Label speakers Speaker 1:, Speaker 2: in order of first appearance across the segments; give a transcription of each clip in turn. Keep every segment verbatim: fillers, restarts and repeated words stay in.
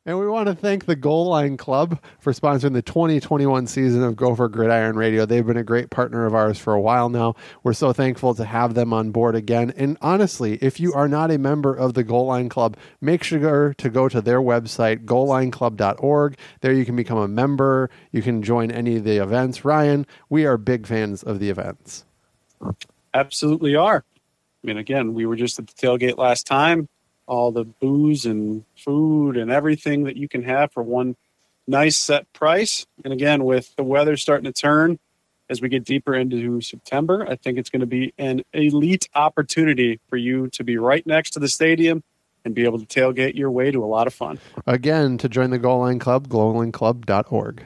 Speaker 1: And we want to thank the Goal Line Club for sponsoring the twenty twenty-one season of Gopher Gridiron Radio. They've been a great partner of ours for a while now. We're so thankful to have them on board again. And honestly, if you are not a member of the Goal Line Club, make sure to go to their website, goal line club dot org. There you can become a member. You can join any of the events. Ryan, we are big fans of the events.
Speaker 2: Absolutely are. I mean, again, we were just at the tailgate last time. All the booze and food and everything that you can have for one nice set price. And again, with the weather starting to turn as we get deeper into September, I think it's going to be an elite opportunity for you to be right next to the stadium and be able to tailgate your way to a lot of fun.
Speaker 1: Again, to join the Goal Line Club, goal line club dot org.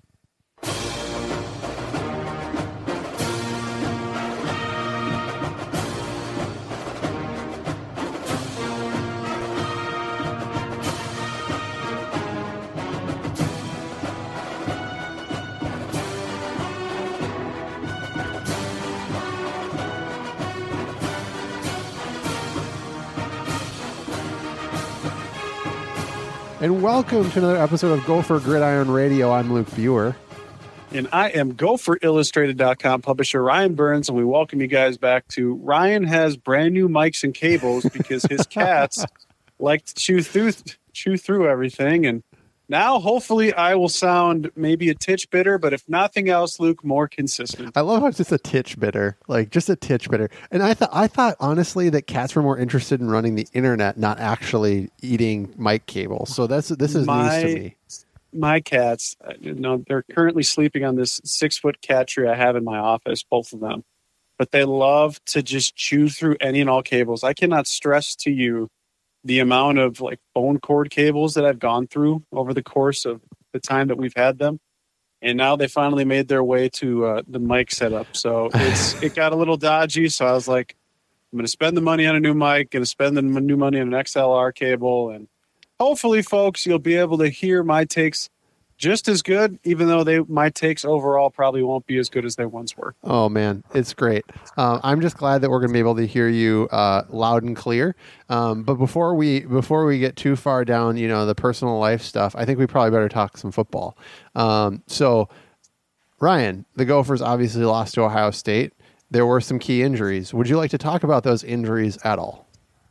Speaker 1: And welcome to another episode of Gopher Gridiron Radio. I'm Luke Buer.
Speaker 2: And I am Gopher Illustrated dot com publisher Ryan Burns, and we welcome you guys back to Ryan has brand new mics and cables because his cats like to chew through chew through everything. And now, hopefully, I will sound maybe a titch bitter, but if nothing else, Luke, more consistent.
Speaker 1: I love how it's just a titch bitter, like just a titch bitter. And I thought, I thought honestly that cats were more interested in running the internet, not actually eating mic cables. So that's this is
Speaker 2: my,
Speaker 1: news to me.
Speaker 2: My cats, you know, they're currently sleeping on this six foot cat tree I have in my office, both of them. But they love to just chew through any and all cables. I cannot stress to you the amount of like phone cord cables that I've gone through over the course of the time that we've had them. And now they finally made their way to uh, the mic setup. So it's it got a little dodgy. So I was like, I'm going to spend the money on a new mic, going to spend the new money on an X L R cable. And hopefully, folks, you'll be able to hear my takes just as good, even though they my takes overall probably won't be as good as they once were.
Speaker 1: Oh, man, it's great. Uh, I'm just glad that we're going to be able to hear you uh, loud and clear. Um, but before we before we get too far down, you know, the personal life stuff, I think we probably better talk some football. Um, so, Ryan, the Gophers obviously lost to Ohio State. There were some key injuries. Would you like to talk about those injuries at all?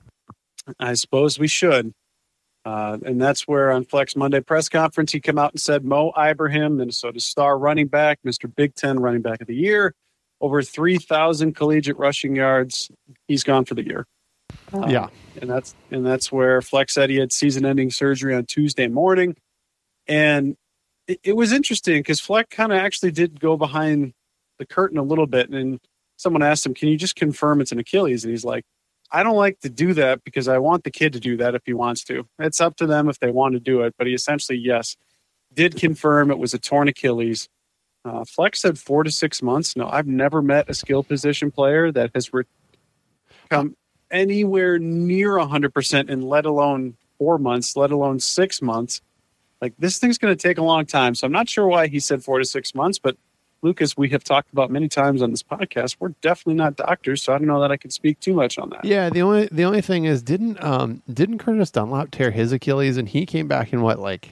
Speaker 2: I suppose we should. Uh, and that's where on Flex Monday press conference, he came out and said Mo Ibrahim, Minnesota's star running back, Mister Big Ten running back of the year, over three thousand collegiate rushing yards. He's gone for the year. Um,
Speaker 1: yeah.
Speaker 2: And that's and that's where Flex said he had season-ending surgery on Tuesday morning. And it, it was interesting because Fleck kind of actually did go behind the curtain a little bit. And someone asked him, can you just confirm it's an Achilles? And he's like, I don't like to do that because I want the kid to do that if he wants to. It's up to them if they want to do it. But he essentially, yes, did confirm it was a torn Achilles. Uh, Flex said four to six months. No, I've never met a skill position player that has re- come anywhere near one hundred percent in let alone four months, let alone six months. Like, this thing's going to take a long time. So I'm not sure why he said four to six months, but Lucas, we have talked about many times on this podcast, we're definitely not doctors, so I don't know that I can speak too much on that.
Speaker 1: Yeah, the only the only thing is, didn't um didn't Curtis Dunlap tear his Achilles, and he came back in what, like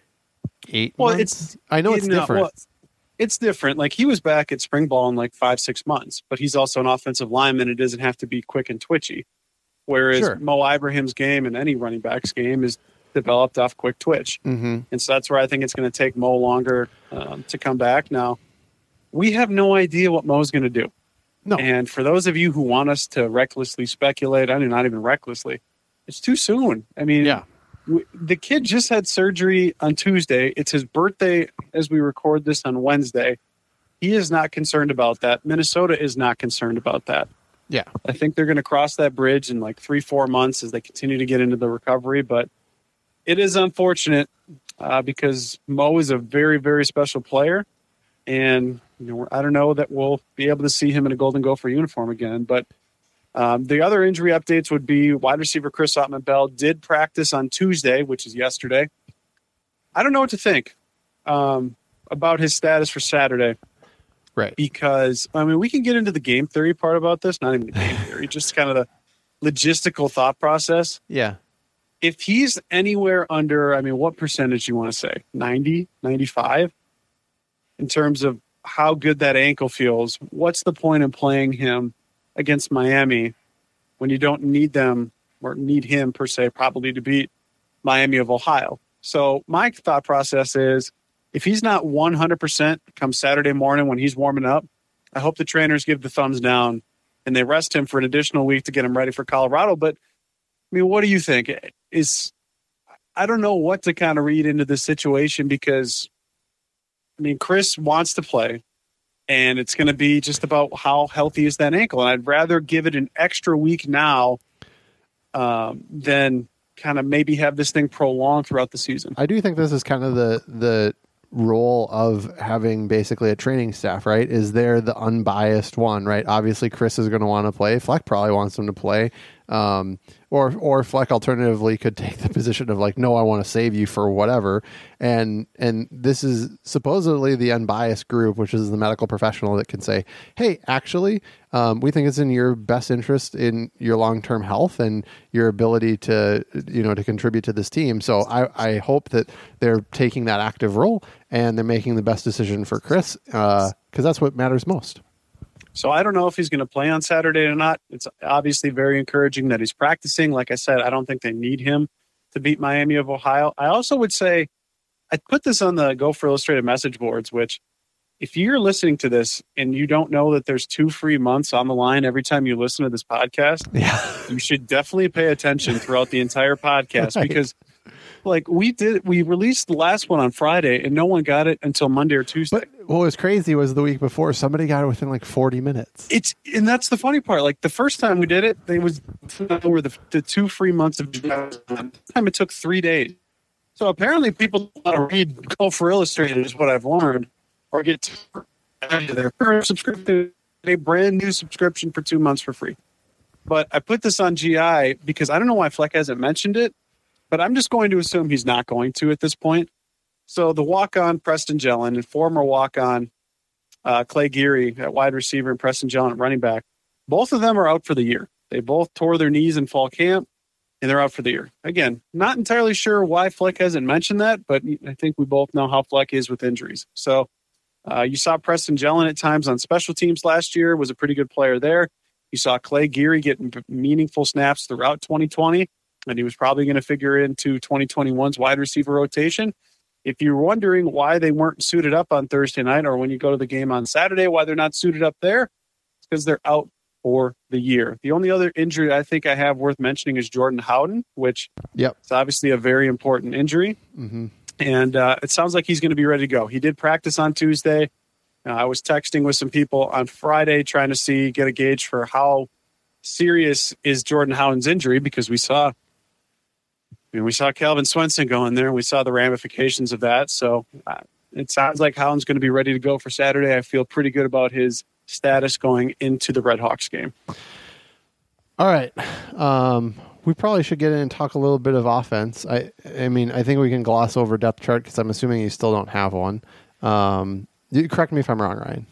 Speaker 1: eight
Speaker 2: well,
Speaker 1: months?
Speaker 2: It's
Speaker 1: I know it's
Speaker 2: you know,
Speaker 1: different.
Speaker 2: Well, it's different. Like, he was back at spring ball in like five, six months, but he's also an offensive lineman. It doesn't have to be quick and twitchy. Whereas
Speaker 1: Sure.
Speaker 2: Mo Ibrahim's game and any running back's game is developed off quick twitch.
Speaker 1: Mm-hmm.
Speaker 2: And so that's where I think it's going to take Mo longer um, to come back. Now, we have no idea what Mo's going to do.
Speaker 1: No.
Speaker 2: And for those of you who want us to recklessly speculate, I mean, not even recklessly, it's too soon. I mean,
Speaker 1: Yeah.
Speaker 2: w- the kid just had surgery on Tuesday. It's his birthday as we record this on Wednesday. He is not concerned about that. Minnesota is not concerned about that.
Speaker 1: Yeah.
Speaker 2: I think they're going to cross that bridge in like three, four months as they continue to get into the recovery. But it is unfortunate uh, because Mo is a very, very special player. And you know, I don't know that we'll be able to see him in a Golden Gopher uniform again. But um, the other injury updates would be wide receiver Chris Ottman-Bell did practice on Tuesday, which is yesterday. I don't know what to think um, about his status for Saturday.
Speaker 1: Right.
Speaker 2: Because, I mean, we can get into the game theory part about this. Not even the game theory, just kind of the logistical thought process.
Speaker 1: Yeah.
Speaker 2: if he's anywhere under, I mean, what percentage do you want to say? ninety, ninety-five? In terms of how good that ankle feels, what's the point in playing him against Miami when you don't need them or need him per se, probably to beat Miami of Ohio? So my thought process is if he's not one hundred percent come Saturday morning when he's warming up, I hope the trainers give the thumbs down and they rest him for an additional week to get him ready for Colorado. But I mean, what do you think? Is I don't know what to kind of read into this situation because I mean, Chris wants to play and it's going to be just about how healthy is that ankle. And I'd rather give it an extra week now um, than kind of maybe have this thing prolonged throughout the season.
Speaker 1: I do think this is kind of the, the role of having basically a training staff, right? Is they're the unbiased one, right? Obviously Chris is going to want to play. Fleck probably wants him to play. Um, or, or Fleck alternatively could take the position of like, no, I want to save you for whatever. And, and this is supposedly the unbiased group, which is the medical professional that can say, hey, actually, um, we think it's in your best interest in your long-term health and your ability to, you know, to contribute to this team. So I, I hope that they're taking that active role and they're making the best decision for Chris, uh, cause that's what matters most.
Speaker 2: So I don't know if he's going to play on Saturday or not. It's obviously very encouraging that he's practicing. Like I said, I don't think they need him to beat Miami of Ohio. I also would say, I put this on the Gopher Illustrated message boards, which if you're listening to this and you don't know that there's two free months on the line every time you listen to this podcast,
Speaker 1: yeah.
Speaker 2: you should definitely pay attention throughout the entire podcast right. because like we did, we released the last one on Friday and no one got it until Monday or Tuesday.
Speaker 1: But what was crazy was the week before somebody got it within like forty minutes.
Speaker 2: It's, and that's the funny part. Like the first time we did it, they was over the, the two free months of time. It took three days. So apparently people want to read Gopher Illustrated is what I've learned or get their current subscription, a brand new subscription for two months for free. But I put this on G I because I don't know why Fleck hasn't mentioned it. But I'm just going to assume he's not going to at this point. So the walk-on Preston Jellin and former walk-on uh, Clay Geary at wide receiver and Preston Jellin at running back, both of them are out for the year. They both tore their knees in fall camp, and they're out for the year. Again, not entirely sure why Fleck hasn't mentioned that, but I think we both know how Fleck is with injuries. So uh, you saw Preston Jellin at times on special teams last year, was a pretty good player there. You saw Clay Geary getting meaningful snaps throughout twenty twenty. And he was probably going to figure into twenty twenty-one's wide receiver rotation. If you're wondering why they weren't suited up on Thursday night or when you go to the game on Saturday, why they're not suited up there, it's because they're out for the year. The only other injury I think I have worth mentioning is Jordan Howden, which
Speaker 1: yep.
Speaker 2: is obviously a very important injury.
Speaker 1: Mm-hmm.
Speaker 2: And uh, it sounds like he's going to be ready to go. He did practice on Tuesday. Uh, I was texting with some people on Friday trying to see, get a gauge for how serious is Jordan Howden's injury because we saw I mean, we saw Calvin Swenson go in there, and we saw the ramifications of that. So uh, it sounds like Howden's going to be ready to go for Saturday. I feel pretty good about his status going into the Red Hawks game.
Speaker 1: All right. Um, we probably should get in and talk a little bit of offense. I I mean, I think we can gloss over depth chart because I'm assuming you still don't have one. Um, you, correct me if I'm wrong, Ryan.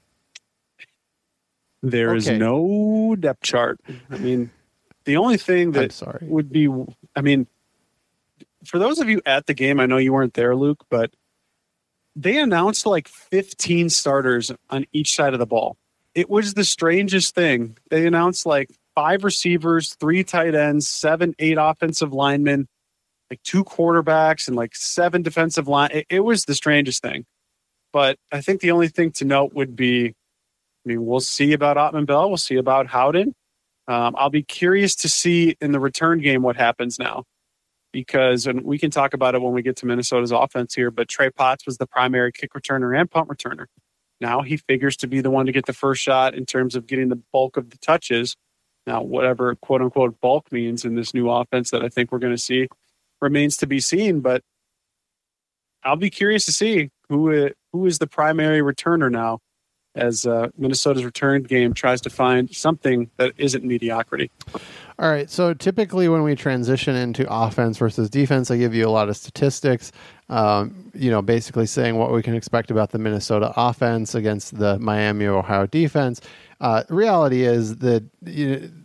Speaker 2: There
Speaker 1: okay.
Speaker 2: is no depth chart. I mean, the only thing that
Speaker 1: sorry.
Speaker 2: would be, I mean, for those of you at the game, I know you weren't there, Luke, but they announced like fifteen starters on each side of the ball. It was the strangest thing. They announced like five receivers, three tight ends, seven, eight offensive linemen, like two quarterbacks and like seven defensive line. It, it was the strangest thing. But I think the only thing to note would be, I mean, we'll see about Ottman Bell. We'll see about Howden. Um, I'll be curious to see in the return game what happens now. Because, and we can talk about it when we get to Minnesota's offense here, but Trey Potts was the primary kick returner and punt returner. Now he figures to be the one to get the first shot in terms of getting the bulk of the touches. Now, whatever quote unquote bulk means in this new offense that I think we're going to see remains to be seen, but I'll be curious to see who, who is the primary returner now as uh, Minnesota's return game tries to find something that isn't mediocrity.
Speaker 1: All right, so typically when we transition into offense versus defense, I give you a lot of statistics, um, you know, basically saying what we can expect about the Minnesota offense against the Miami of Ohio defense. Uh, reality is that you know,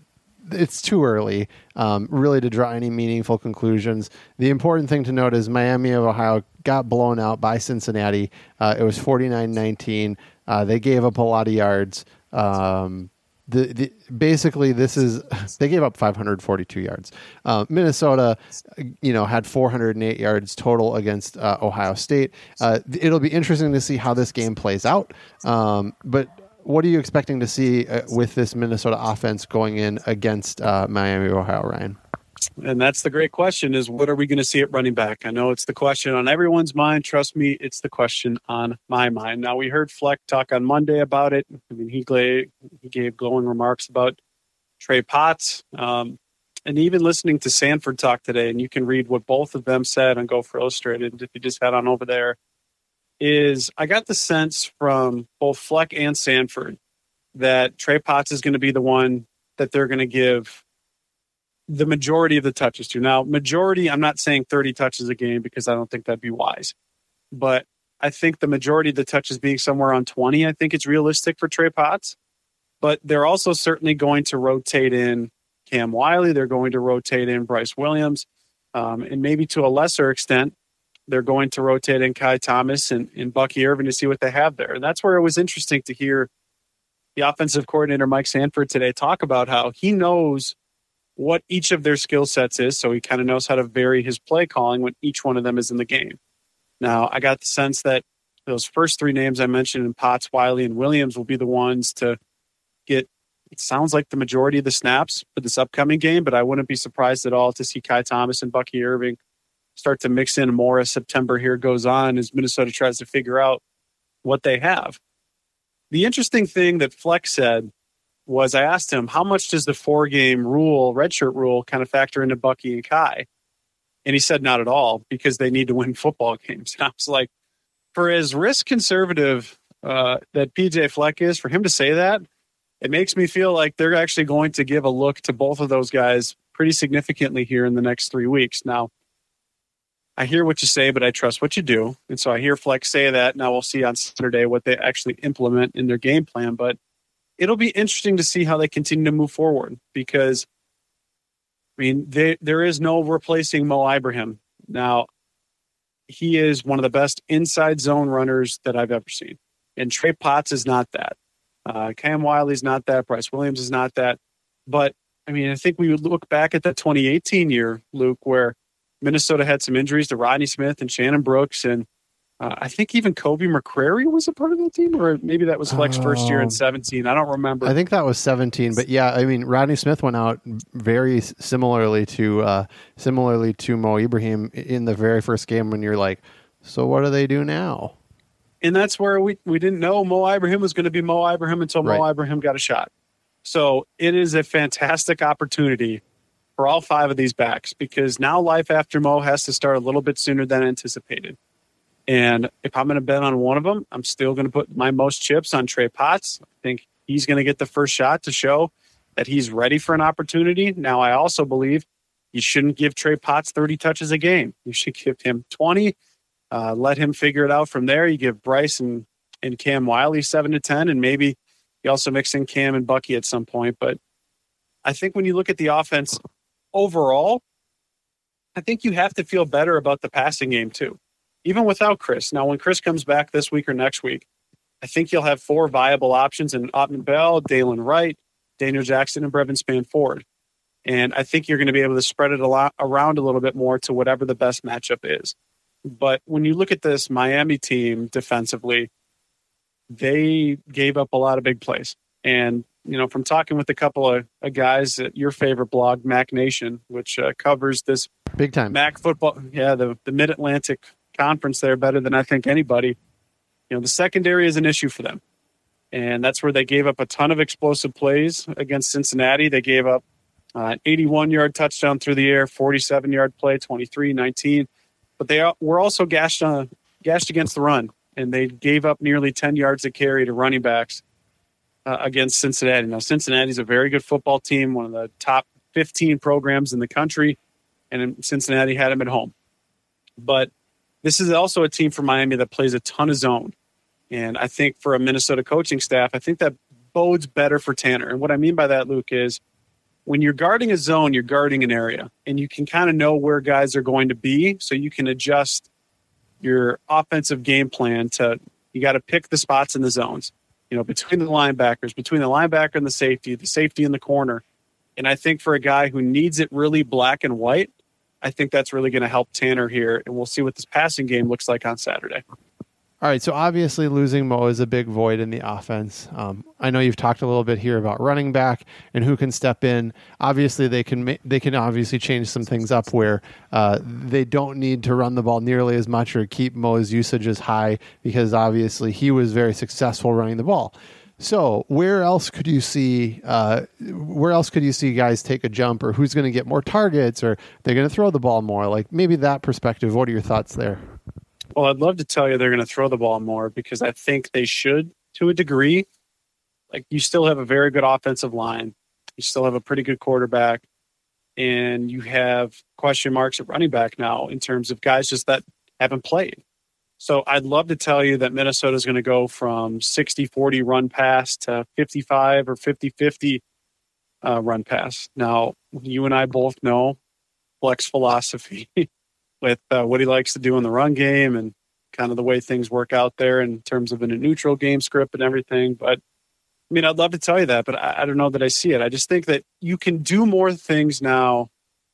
Speaker 1: it's too early, um, really, to draw any meaningful conclusions. The important thing to note is Miami of Ohio got blown out by Cincinnati. Uh, it was forty-nine nineteen. Uh, they gave up a lot of yards. Um, The, the basically this is they gave up five hundred forty-two yards. Uh, Minnesota, you know, had four hundred eight yards total against uh, Ohio State. Uh, it'll be interesting to see how this game plays out. Um, but what are you expecting to see uh, with this Minnesota offense going in against uh, Miami, Ohio, Ryan?
Speaker 2: And that's the great question: is what are we going to see at running back? I know it's the question on everyone's mind. Trust me, it's the question on my mind. Now, we heard Fleck talk on Monday about it. I mean, he, gla- he gave glowing remarks about Trey Potts. Um, and even listening to Sanford talk today, and you can read what both of them said on Gopher Illustrated if you just head on over there, is I got the sense from both Fleck and Sanford that Trey Potts is going to be the one that they're going to give the majority of the touches to. Now, majority, I'm not saying thirty touches a game because I don't think that'd be wise. But I think the majority of the touches being somewhere on twenty, I think it's realistic for Trey Potts. But they're also certainly going to rotate in Cam Wiley. They're going to rotate in Bryce Williams. Um, and maybe to a lesser extent, they're going to rotate in Kai Thomas and, and Bucky Irving to see what they have there. And that's where it was interesting to hear the offensive coordinator, Mike Sanford, today talk about how he knows what each of their skill sets is, so he kind of knows how to vary his play calling when each one of them is in the game. Now, I got the sense that those first three names I mentioned in Potts, Wiley, and Williams will be the ones to get, it sounds like, the majority of the snaps for this upcoming game, but I wouldn't be surprised at all to see Kai Thomas and Bucky Irving start to mix in more as September here goes on as Minnesota tries to figure out what they have. The interesting thing that Fleck said was I asked him, how much does the four-game rule, redshirt rule, kind of factor into Bucky and Kai? And he said not at all, because they need to win football games. And I was like, for as risk conservative uh, that P J Fleck is, for him to say that, it makes me feel like they're actually going to give a look to both of those guys pretty significantly here in the next three weeks. Now, I hear what you say, but I trust what you do. And so I hear Fleck say that. Now we'll see on Saturday what they actually implement in their game plan. But it'll be interesting to see how they continue to move forward because, I mean, they, there is no replacing Mo Ibrahim. Now, he is one of the best inside zone runners that I've ever seen. And Trey Potts is not that. Uh, Cam Wiley's not that. Bryce Williams is not that. But, I mean, I think we would look back at that twenty eighteen year, Luke, where Minnesota had some injuries to Rodney Smith and Shannon Brooks, and uh, I think even Kobe McCrary was a part of that team, or maybe that was Fleck's oh, first year in seventeen. I don't remember.
Speaker 1: I think that was seventeen, but yeah, I mean, Rodney Smith went out very similarly to uh, similarly to Mo Ibrahim in the very first game when you're like, so what do they do now?
Speaker 2: And that's where we, we didn't know Mo Ibrahim was going to be Mo Ibrahim until Mo right. Ibrahim got a shot. So it is a fantastic opportunity for all five of these backs because now life after Mo has to start a little bit sooner than anticipated. And if I'm going to bet on one of them, I'm still going to put my most chips on Trey Potts. I think he's going to get the first shot to show that he's ready for an opportunity. Now, I also believe you shouldn't give Trey Potts thirty touches a game. You should give him twenty, uh, let him figure it out from there. You give Bryce and, and Cam Wiley seven to ten, and maybe you also mix in Cam and Bucky at some point. But I think when you look at the offense overall, I think you have to feel better about the passing game too. Even without Chris. Now, when Chris comes back this week or next week, I think you'll have four viable options in Ottman Bell, Dalen Wright, Daniel Jackson, and Brevin Spann-Ford. And I think you're going to be able to spread it a lot around a little bit more to whatever the best matchup is. But when you look at this Miami team defensively, they gave up a lot of big plays. And, you know, from talking with a couple of uh, guys at your favorite blog, Mac Nation, which uh, covers this
Speaker 1: big time
Speaker 2: Mac football, yeah, the, the Mid-Atlantic Conference there better than I think anybody. You know, the secondary is an issue for them. And that's where they gave up a ton of explosive plays against Cincinnati. They gave up uh, an eighty-one-yard touchdown through the air, forty-seven-yard play, twenty-three nineteen. But they were also gashed, on, gashed against the run, and they gave up nearly ten yards a carry to running backs uh, against Cincinnati. Now, Cincinnati's a very good football team, one of the top fifteen programs in the country, and Cincinnati had them at home. But this is also a team for Miami that plays a ton of zone. And I think for a Minnesota coaching staff, I think that bodes better for Tanner. And what I mean by that, Luke, is when you're guarding a zone, you're guarding an area, and you can kind of know where guys are going to be, so you can adjust your offensive game plan to, you got to pick the spots in the zones, you know, between the linebackers, between the linebacker and the safety, the safety in the corner. And I think for a guy who needs it really black and white, I think that's really going to help Tanner here, and we'll see what this passing game looks like on Saturday.
Speaker 1: All right, so obviously losing Mo is a big void in the offense. Um, I know you've talked a little bit here about running back and who can step in. Obviously, they can ma- they can obviously change some things up where uh, they don't need to run the ball nearly as much or keep Mo's usage as high, because obviously he was very successful running the ball. So where else could you see uh, where else could you see guys take a jump, or who's going to get more targets, or they're going to throw the ball more? Like maybe that perspective. What are your thoughts there?
Speaker 2: Well, I'd love to tell you they're going to throw the ball more, because I think they should to a degree. Like, you still have a very good offensive line. You still have a pretty good quarterback, and you have question marks at running back now in terms of guys just that haven't played. So I'd love to tell you that Minnesota is going to go from sixty forty run pass to fifty-five or fifty-fifty uh, run pass. Now, you and I both know Fleck's philosophy with uh, what he likes to do in the run game and kind of the way things work out there in terms of in a neutral game script and everything. But I mean, I'd love to tell you that, but I, I don't know that I see it. I just think that you can do more things now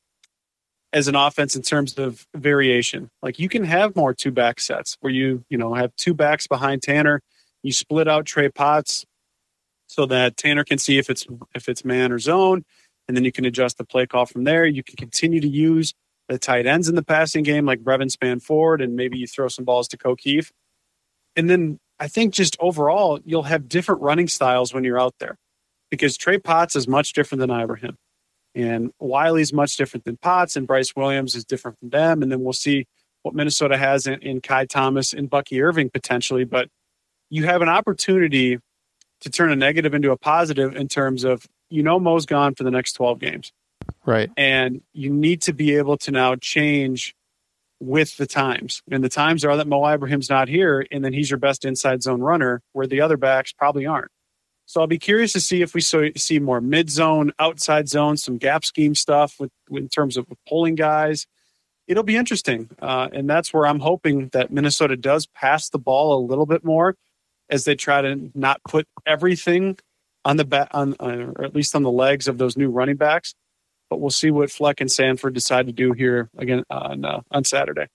Speaker 2: as an offense in terms of variation. Like, you can have more two back sets where you, you know, have two backs behind Tanner. You split out Trey Potts so that Tanner can see if it's, if it's man or zone, and then you can adjust the play call from there. You can continue to use the tight ends in the passing game, like Brevin Spanford, and maybe you throw some balls to O'Keefe. And then I think just overall, you'll have different running styles when you're out there, because Trey Potts is much different than Ibrahim, and Wiley's much different than Potts, and Bryce Williams is different from them. And then we'll see what Minnesota has in, in Kai Thomas and Bucky Irving potentially. But you have an opportunity to turn a negative into a positive in terms of, you know, Mo's gone for the next twelve games.
Speaker 1: Right.
Speaker 2: And you need to be able to now change with the times. And the times are that Mo Ibrahim's not here, and then he's your best inside zone runner, where the other backs probably aren't. So I'll be curious to see if we so, see more mid-zone, outside zone, some gap scheme stuff with, with in terms of pulling guys. It'll be interesting. Uh, and that's where I'm hoping that Minnesota does pass the ball a little bit more as they try to not put everything on the back, on, uh, or at least on the legs of those new running backs. But we'll see what Fleck and Sanford decide to do here again on uh, on Saturday.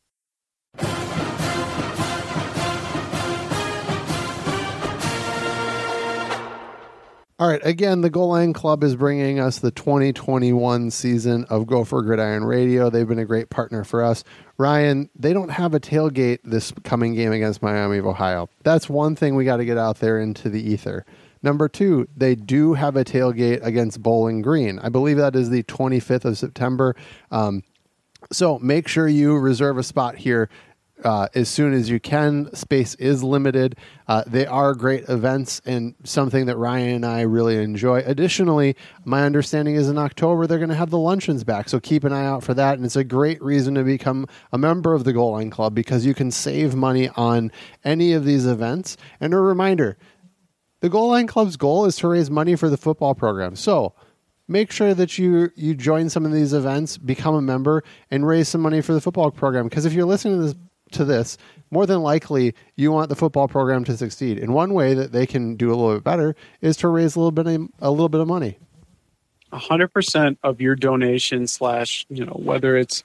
Speaker 1: All right. Again, the Goal Line Club is bringing us the twenty twenty-one season of Gopher Gridiron Radio. They've been a great partner for us. Ryan, they don't have a tailgate this coming game against Miami of Ohio. That's one thing we got to get out there into the ether. Number two, they do have a tailgate against Bowling Green. I believe that is the twenty-fifth of September. Um, so make sure you reserve a spot here uh, as soon as you can. Space is limited. Uh, they are great events and something that Ryan and I really enjoy. Additionally, my understanding is in October, they're going to have the luncheons back. So keep an eye out for that. And it's a great reason to become a member of the Goal Line Club, because you can save money on any of these events. And a reminder, the Goal Line Club's goal is to raise money for the football program. So make sure that you you join some of these events, become a member, and raise some money for the football program. Because if you're listening to this, to this, more than likely you want the football program to succeed. And one way that they can do a little bit better is to raise a little bit of, a little bit of money.
Speaker 2: A hundred percent of your donation slash, you know, whether it's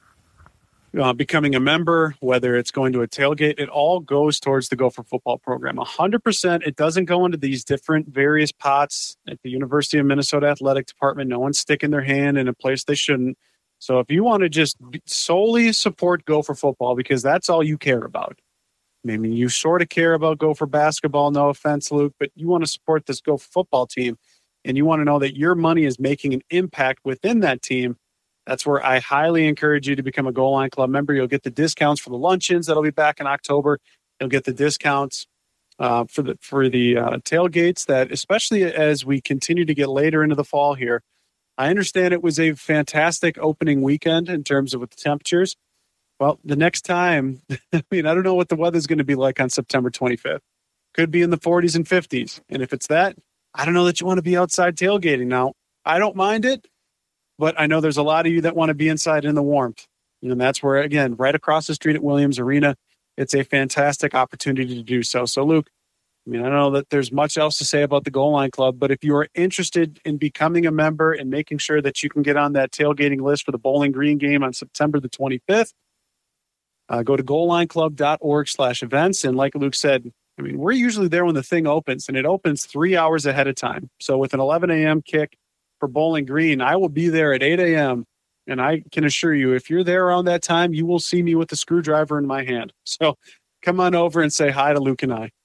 Speaker 2: Uh, becoming a member, whether it's going to a tailgate, it all goes towards the Gopher football program. one hundred percent. It doesn't go into these different various pots at the University of Minnesota Athletic Department. No one's sticking their hand in a place they shouldn't. So if you want to just solely support Gopher football, because that's all you care about. I mean, you sort of care about Gopher basketball, no offense, Luke, but you want to support this Gopher football team, and you want to know that your money is making an impact within that team. That's where I highly encourage you to become a Goal Line Club member. You'll get the discounts for the luncheons that'll be back in October. You'll get the discounts uh, for the for the uh, tailgates. That, especially as we continue to get later into the fall here, I understand it was a fantastic opening weekend in terms of with the temperatures. Well, the next time, I mean, I don't know what the weather's going to be like on September twenty-fifth. Could be in the forties and fifties, and if it's that, I don't know that you want to be outside tailgating. Now, I don't mind it. but I know there's a lot of you that want to be inside in the warmth. And that's where, again, right across the street at Williams Arena, it's a fantastic opportunity to do so. So, Luke, I mean, I don't know that there's much else to say about the Goal Line Club, but if you are interested in becoming a member and making sure that you can get on that tailgating list for the Bowling Green game on September the twenty-fifth, uh, go to goal line club dot org slash events. And like Luke said, I mean, we're usually there when the thing opens, and it opens three hours ahead of time. So with an eleven a.m. kick for Bowling Green, I will be there at eight a.m., and I can assure you, if you're there around that time, you will see me with the screwdriver in my hand. So come on over and say hi to Luke and I.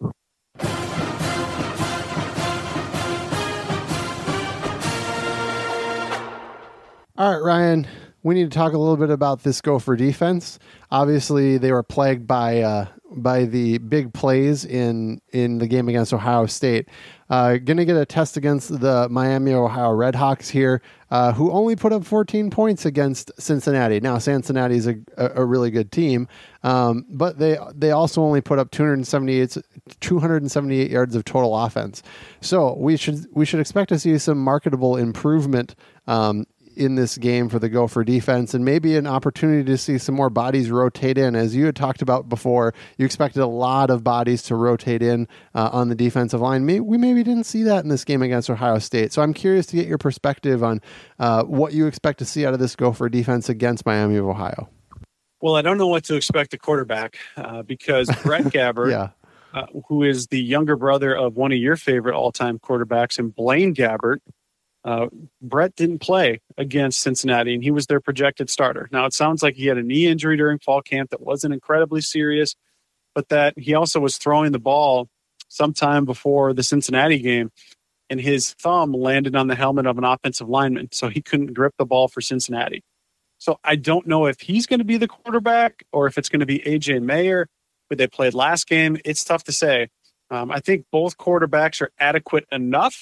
Speaker 1: All right, Ryan, we need to talk a little bit about this Gopher defense. Obviously, they were plagued by uh, by the big plays in in the game against Ohio State. Uh, going to get a test against the Miami, Ohio Redhawks here, uh, who only put up fourteen points against Cincinnati. Now, Cincinnati is a, a really good team, um, but they they also only put up two hundred seventy-eight, two hundred seventy-eight yards of total offense. So we should we should expect to see some marketable improvement um, in this game for the Gopher defense, and maybe an opportunity to see some more bodies rotate in. As you had talked about before, you expected a lot of bodies to rotate in uh, on the defensive line. Maybe, we maybe didn't see that in this game against Ohio State. So I'm curious to get your perspective on uh, what you expect to see out of this Gopher defense against Miami of Ohio.
Speaker 2: Well, I don't know what to expect at quarterback uh, because Brett Gabbert,
Speaker 1: yeah.
Speaker 2: uh, who is the younger brother of one of your favorite all-time quarterbacks, and Blaine Gabbert, Uh, Brett didn't play against Cincinnati, and he was their projected starter. Now, it sounds like he had a knee injury during fall camp that wasn't incredibly serious, but that he also was throwing the ball sometime before the Cincinnati game, and his thumb landed on the helmet of an offensive lineman, so he couldn't grip the ball for Cincinnati. So I don't know if he's going to be the quarterback or if it's going to be A J Mayer, who they played last game. It's tough to say. Um, I think both quarterbacks are adequate enough,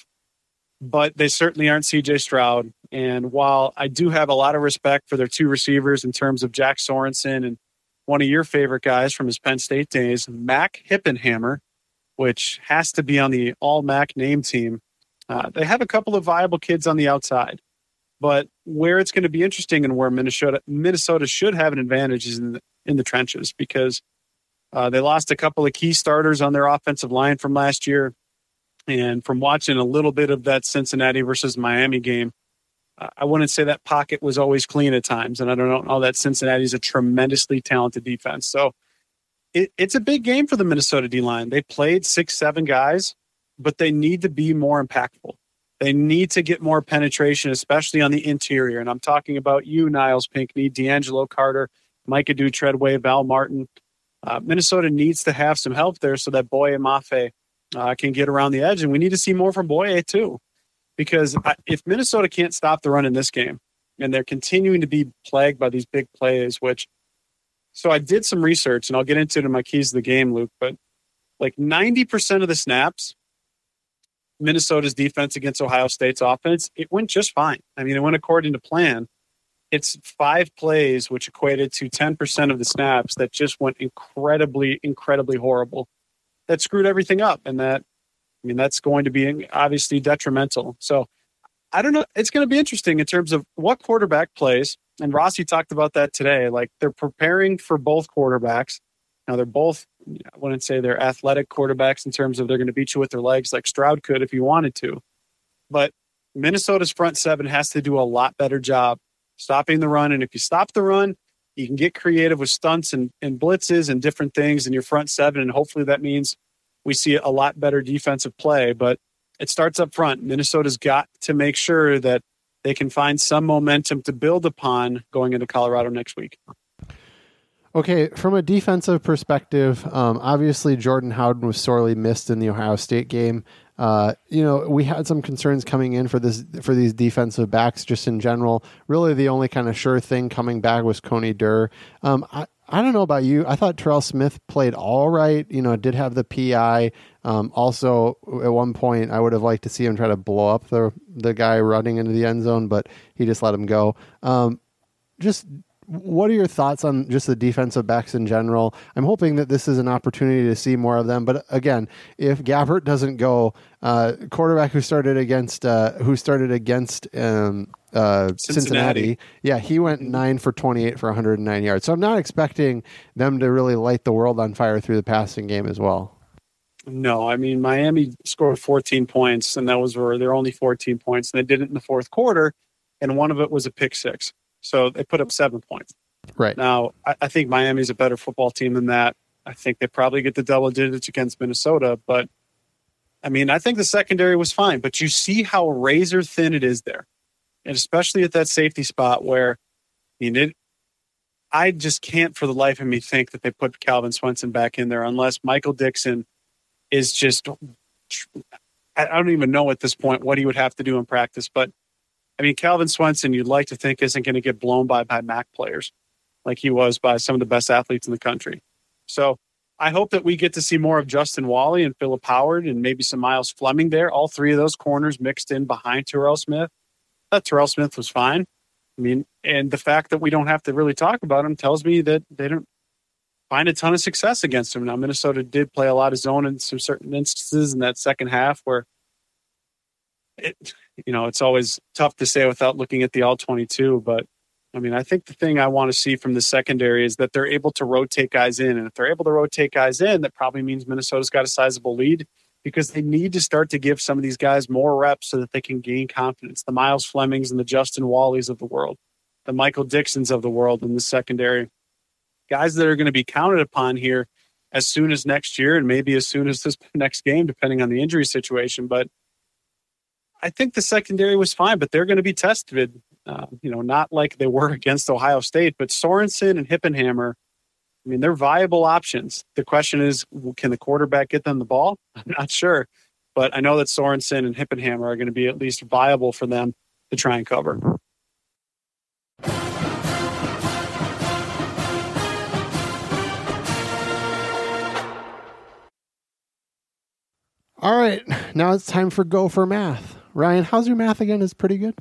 Speaker 2: but they certainly aren't C J Stroud. And while I do have a lot of respect for their two receivers in terms of Jack Sorensen and one of your favorite guys from his Penn State days, Mac Hippenhammer, which has to be on the all-Mac name team, uh, they have a couple of viable kids on the outside. But where it's going to be interesting and where Minnesota Minnesota should have an advantage is in the, in the trenches, because uh, they lost a couple of key starters on their offensive line from last year. And from watching a little bit of that Cincinnati versus Miami game, uh, I wouldn't say that pocket was always clean at times. And I don't know that Cincinnati is a tremendously talented defense. So it, it's a big game for the Minnesota D-line. They played six, seven guys, but they need to be more impactful. They need to get more penetration, especially on the interior. And I'm talking about you, Niles Pinckney, D'Angelo Carter, Micah Treadway, Val Martin. Uh, Minnesota needs to have some help there so that Boye Mafe Uh, can get around the edge, and we need to see more from Boye too, because I, if Minnesota can't stop the run in this game, and they're continuing to be plagued by these big plays, which, so I did some research, and I'll get into it in my keys of the game, Luke, but like ninety percent of the snaps, Minnesota's defense against Ohio State's offense, it went just fine. I mean, it went according to plan. It's five plays, which equated to ten percent of the snaps, that just went incredibly, incredibly horrible. That screwed everything up. And that, I mean, that's going to be obviously detrimental. So I don't know. It's going to be interesting in terms of what quarterback plays. And Rossi talked about that today. Like, they're preparing for both quarterbacks. Now, they're both, I wouldn't say they're athletic quarterbacks in terms of they're going to beat you with their legs like Stroud could if he wanted to. But Minnesota's front seven has to do a lot better job stopping the run. And if you stop the run, you can get creative with stunts and, and blitzes and different things in your front seven, and hopefully that means we see a lot better defensive play. But it starts up front. Minnesota's got to make sure that they can find some momentum to build upon going into Colorado next week.
Speaker 1: Okay, from a defensive perspective, um, obviously Jordan Howden was sorely missed in the Ohio State game. Uh, you know, we had some concerns coming in for this for these defensive backs just in general. Really, the only kind of sure thing coming back was Coney Durr. Um, I, I don't know about you. I thought Terrell Smith played all right. You know, did have the P I. Um, also, at one point, I would have liked to see him try to blow up the the guy running into the end zone, but he just let him go. Um, just what are your thoughts on just the defensive backs in general? I'm hoping that this is an opportunity to see more of them. But again, if Gabbert doesn't go, uh, quarterback who started against uh, who started against um, uh, Cincinnati. Cincinnati, yeah, he went nine for twenty-eight for one hundred nine yards. So I'm not expecting them to really light the world on fire through the passing game as well.
Speaker 2: No, I mean, Miami scored fourteen points, and that was where they're only fourteen points, and they did it in the fourth quarter, and one of it was a pick six. So they put up seven points.
Speaker 1: Right.
Speaker 2: Now, I, I think Miami's a better football team than that. I think they probably get the double digits against Minnesota, but I mean, I think the secondary was fine, but you see how razor thin it is there. And especially at that safety spot where, I mean, it, I just can't for the life of me think that they put Calvin Swenson back in there unless Michael Dixon is just, I don't even know at this point what he would have to do in practice. But I mean, Calvin Swenson, you'd like to think isn't going to get blown by, by M A C players like he was by some of the best athletes in the country. So I hope that we get to see more of Justin Wally and Philip Howard and maybe some Miles Fleming there. All three of those corners mixed in behind Terrell Smith. I thought Terrell Smith was fine. I mean, and the fact that we don't have to really talk about him tells me that they don't find a ton of success against him. Now, Minnesota did play a lot of zone in some certain instances in that second half where it, you know, it's always tough to say without looking at the all twenty-two, but I mean, I think the thing I want to see from the secondary is that they're able to rotate guys in. And if they're able to rotate guys in, that probably means Minnesota's got a sizable lead because they need to start to give some of these guys more reps so that they can gain confidence. The Miles Flemings and the Justin Walleys of the world, the Michael Dixons of the world in the secondary, guys that are going to be counted upon here as soon as next year and maybe as soon as this next game, depending on the injury situation. But I think the secondary was fine, but they're going to be tested. Uh, you know, not like they were against Ohio State, but Sorensen and Hippenhammer, I mean, they're viable options. The question is, can the quarterback get them the ball? I'm not sure, but I know that Sorensen and Hippenhammer are going to be at least viable for them to try and cover.
Speaker 1: All right, now it's time for Go for Math. Ryan, how's your math again? Is pretty good.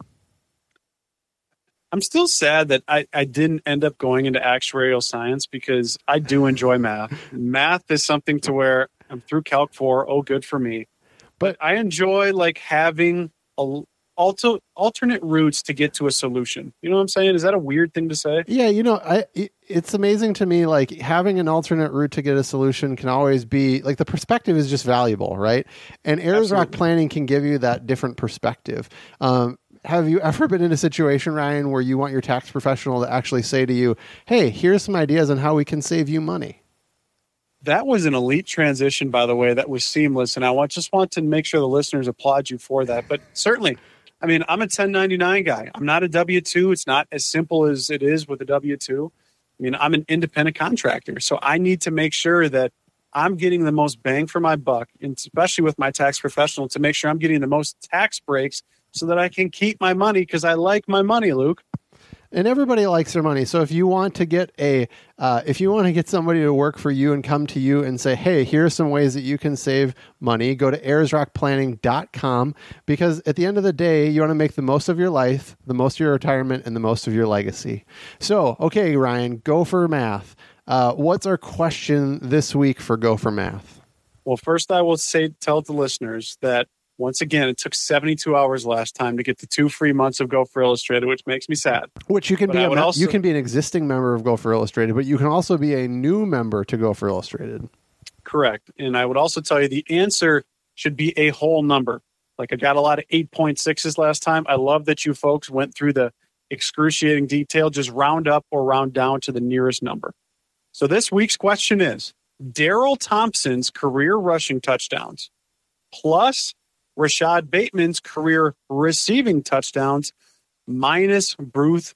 Speaker 2: I'm still sad that I, I didn't end up going into actuarial science because I do enjoy math. Math is something to where I'm through Calc four. Oh, good for me. But I enjoy like having a, also alternate routes to get to a solution. You know what I'm saying? Is that a weird thing to say?
Speaker 1: Yeah, you know, I it, it's amazing to me, like having an alternate route to get a solution can always be like the perspective is just valuable, right? And Ayers Rock Planning can give you that different perspective. Um, have you ever been in a situation, Ryan, where you want your tax professional to actually say to you, hey, here's some ideas on how we can save you money?
Speaker 2: That was an elite transition, by the way. That was seamless. And I want, just want to make sure the listeners applaud you for that. But certainly, I mean, I'm a ten ninety-nine guy. I'm not a W two. It's not as simple as it is with a W two. I mean, I'm an independent contractor. So I need to make sure that I'm getting the most bang for my buck, and especially with my tax professional, to make sure I'm getting the most tax breaks so that I can keep my money because I like my money, Luke.
Speaker 1: And everybody likes their money. So if you want to get a, uh, if you want to get somebody to work for you and come to you and say, hey, here are some ways that you can save money, go to ayers rock planning dot com, because at the end of the day, you want to make the most of your life, the most of your retirement, and the most of your legacy. So, okay, Ryan, go for math. Uh, what's our question this week for Go for Math?
Speaker 2: Well, first I will say, tell the listeners that once again, it took seventy-two hours last time to get the two free months of Go for Illustrated, which makes me sad.
Speaker 1: Which you can
Speaker 2: but
Speaker 1: be. A,
Speaker 2: also,
Speaker 1: you can be an existing member of Go for Illustrated, but you can also be a new member to Go for Illustrated.
Speaker 2: Correct. And I would also tell you the answer should be a whole number. Like I got a lot of eight point sixes last time. I love that you folks went through the excruciating detail. Just round up or round down to the nearest number. So this week's question is Daryl Thompson's career rushing touchdowns plus Rashad Bateman's career receiving touchdowns minus Bruce,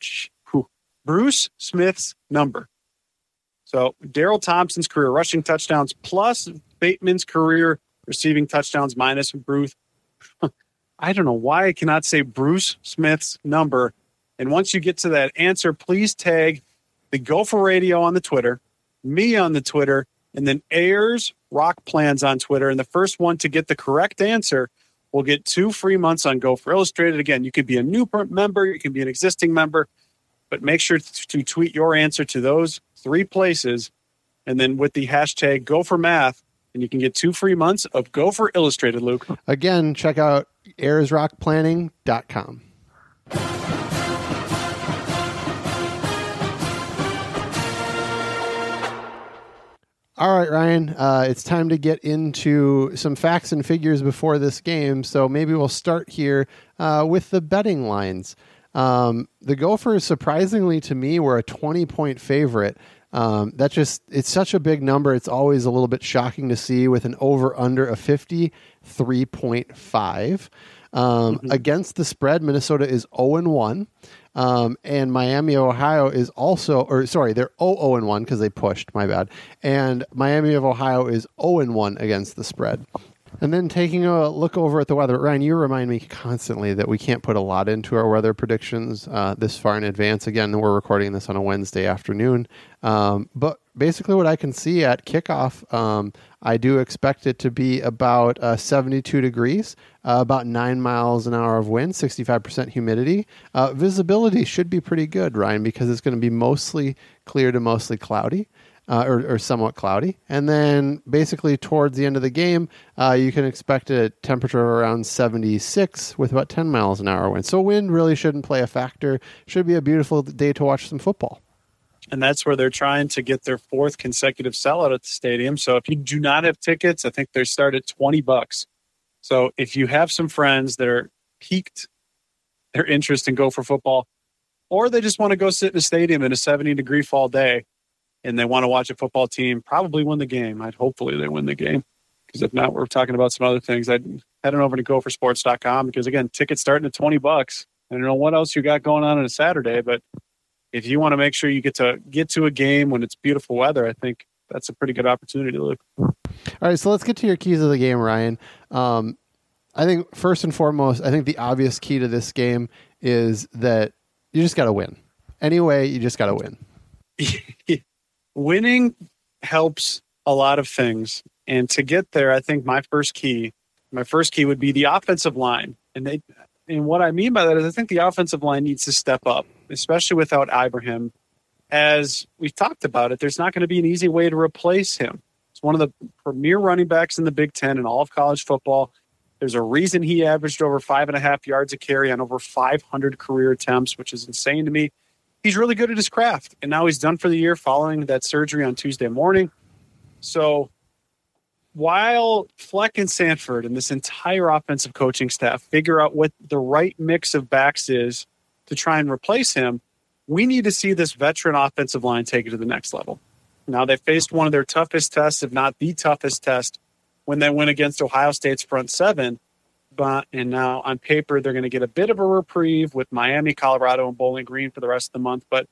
Speaker 2: Bruce Smith's number. So Daryl Thompson's career rushing touchdowns plus Bateman's career receiving touchdowns minus Bruce. I don't know why I cannot say Bruce Smith's number. And once you get to that answer, please tag the Gopher Radio on the Twitter, me on the Twitter, and then Ayers Rock Plans on Twitter. And the first one to get the correct answer will get two free months on Go for Illustrated. Again, you could be a new member. You can be an existing member. but make sure to tweet your answer to those three places. And then with the hashtag Gopher Math, and you can get two free months of Gopher Illustrated, Luke.
Speaker 1: Again, check out ayers rock planning dot com. All right, Ryan, uh, it's time to get into some facts and figures before this game. So maybe we'll start here uh, with the betting lines. Um, the Gophers, surprisingly to me, were a twenty-point favorite. Um, that just, it's such a big number. It's always a little bit shocking to see with an over-under of fifty-three point five. Um, mm-hmm. Against the spread, Minnesota is oh and one. Um, and Miami of Ohio is also, or sorry, they're oh and one because they pushed, my bad. And Miami of Ohio is oh and one against the spread. And then taking a look over at the weather, Ryan, you remind me constantly that we can't put a lot into our weather predictions uh, this far in advance. Again, we're recording this on a Wednesday afternoon. Um, but basically what I can see at kickoff, um, I do expect it to be about uh, seventy-two degrees, uh, about nine miles an hour of wind, sixty-five percent humidity. Uh, visibility should be pretty good, Ryan, because it's going to be mostly clear to mostly cloudy. Uh, or, or somewhat cloudy. And then basically towards the end of the game, uh, you can expect a temperature of around seventy-six with about ten miles an hour wind. So wind really shouldn't play a factor. Should be a beautiful day to watch some football.
Speaker 2: And that's where they're trying to get their fourth consecutive sellout at the stadium. So if you do not have tickets, I think they start at twenty bucks. So if you have some friends that are piqued their interest in Gopher football, or they just want to go sit in a stadium in a seventy degree fall day, and they want to watch a football team probably win the game. I'd hopefully they win the game, because if not, we're talking about some other things. I'd head on over to gopher sports dot com, because again, tickets starting at twenty bucks. I don't know what else you got going on on a Saturday, but if you want to make sure you get to get to a game when it's beautiful weather, I think that's a pretty good opportunity, Luke.
Speaker 1: All right, so let's get to your keys of the game, Ryan. Um, I think first and foremost, I think the obvious key to this game is that you just got to win. Anyway, you just got to win.
Speaker 2: Winning helps a lot of things. And to get there, I think my first key, my first key would be the offensive line. And they, and what I mean by that is I think the offensive line needs to step up, especially without Ibrahim. As we've talked about it, there's not going to be an easy way to replace him. It's one of the premier running backs in the Big Ten and all of college football. There's a reason he averaged over five and a half yards a carry on over five hundred career attempts, which is insane to me. He's really good at his craft, and now he's done for the year following that surgery on Tuesday morning. So while Fleck and Sanford and this entire offensive coaching staff figure out what the right mix of backs is to try and replace him, we need to see this veteran offensive line take it to the next level. Now, they faced one of their toughest tests, if not the toughest test, when they went against Ohio State's front seven. But, and now on paper, they're going to get a bit of a reprieve with Miami, Colorado, and Bowling Green for the rest of the month. But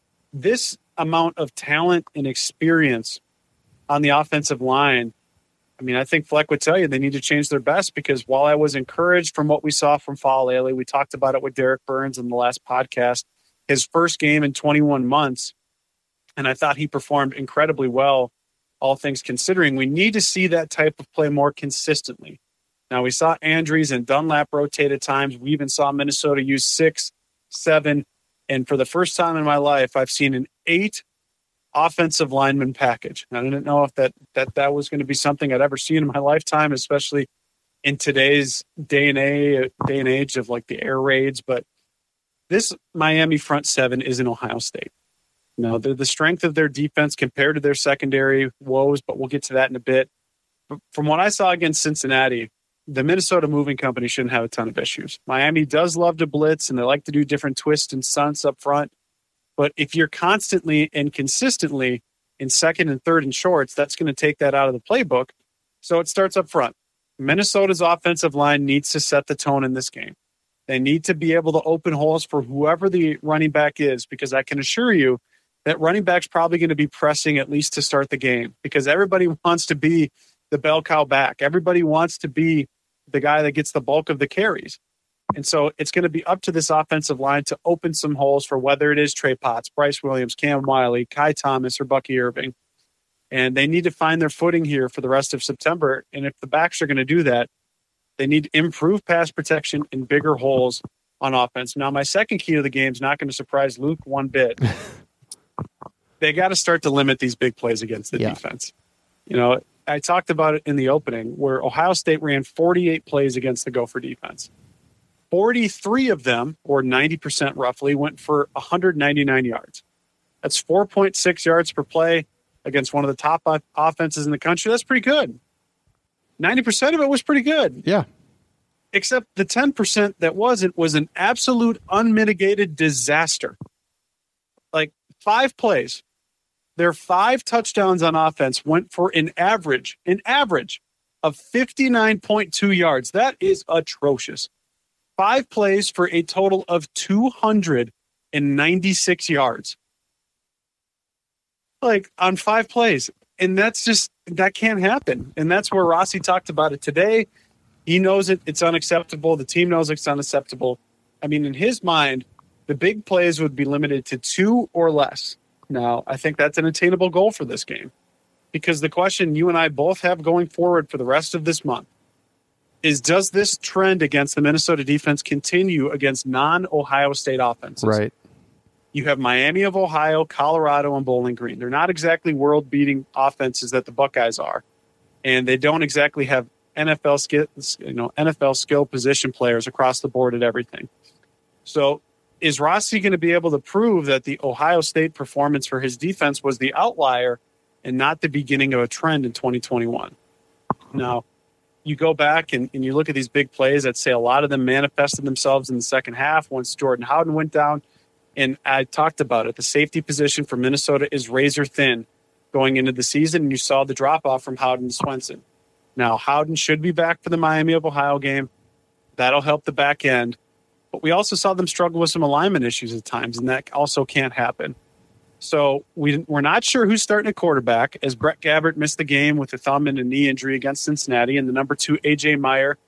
Speaker 2: this amount of talent and experience on the offensive line, I mean, I think Fleck would tell you they need to change their best, because while I was encouraged from what we saw from Faalele, we talked about it with Derek Burns in the last podcast, his first game in twenty-one months, and I thought he performed incredibly well, all things considering. We need to see that type of play more consistently. Now, we saw Andrews and Dunlap rotate at times. We even saw Minnesota use six, seven, and for the first time in my life, I've seen an eight offensive lineman package. I didn't know if that that, that was going to be something I'd ever seen in my lifetime, especially in today's day and age, day and age of like the air raids. But this Miami front seven is in Ohio State. Now, the, the strength of their defense compared to their secondary woes, but we'll get to that in a bit. But from what I saw against Cincinnati, the Minnesota moving company shouldn't have a ton of issues. Miami does love to blitz, and they like to do different twists and stunts up front. But if you're constantly and consistently in second and third and shorts, that's going to take that out of the playbook. So it starts up front. Minnesota's offensive line needs to set the tone in this game. They need to be able to open holes for whoever the running back is, because I can assure you that running back's probably going to be pressing at least to start the game, because everybody wants to be the bell cow back. Everybody wants to be the guy that gets the bulk of the carries. And so it's going to be up to this offensive line to open some holes for whether it is Trey Potts, Bryce Williams, Cam Wiley, Kai Thomas, or Bucky Irving. And they need to find their footing here for the rest of September. And if the backs are going to do that, they need to improve pass protection in bigger holes on offense. Now, my second key to the game is not going to surprise Luke one bit. They got to start to limit these big plays against the yeah. defense. You know, I talked about it in the opening where Ohio State ran forty-eight plays against the Gopher defense. forty-three of them, or ninety percent roughly, went for one hundred ninety-nine yards. That's four point six yards per play against one of the top offenses in the country. That's pretty good. ninety percent of it was pretty good.
Speaker 1: Yeah.
Speaker 2: Except the ten percent that wasn't was an absolute unmitigated disaster. Like five plays. Their five touchdowns on offense went for an average, an average of fifty-nine point two yards. That is atrocious. Five plays for a total of two hundred ninety-six yards. Like on five plays. And that's just, that can't happen. And that's where Rossi talked about it today. He knows it, it's unacceptable. The team knows it's unacceptable. I mean, in his mind, the big plays would be limited to two or less. Now, I think that's an attainable goal for this game. Because the question you and I both have going forward for the rest of this month is, does this trend against the Minnesota defense continue against non-Ohio State offenses?
Speaker 1: Right.
Speaker 2: You have Miami of Ohio, Colorado, and Bowling Green. They're not exactly world-beating offenses that the Buckeyes are. And they don't exactly have N F L skill, you know, N F L skill position players across the board at everything. So is Rossi going to be able to prove that the Ohio State performance for his defense was the outlier and not the beginning of a trend in twenty twenty-one? Now, you go back and, and you look at these big plays. I'd say a lot of them manifested themselves in the second half once Jordan Howden went down. And I talked about it. The safety position for Minnesota is razor thin going into the season. And you saw the drop-off from Howden to Swenson. Now, Howden should be back for the Miami of Ohio game. That'll help the back end. But we also saw them struggle with some alignment issues at times, and that also can't happen. So we, we're not sure who's starting at quarterback, as Brett Gabbert missed the game with a thumb and a knee injury against Cincinnati, and the number two, A J Meyer,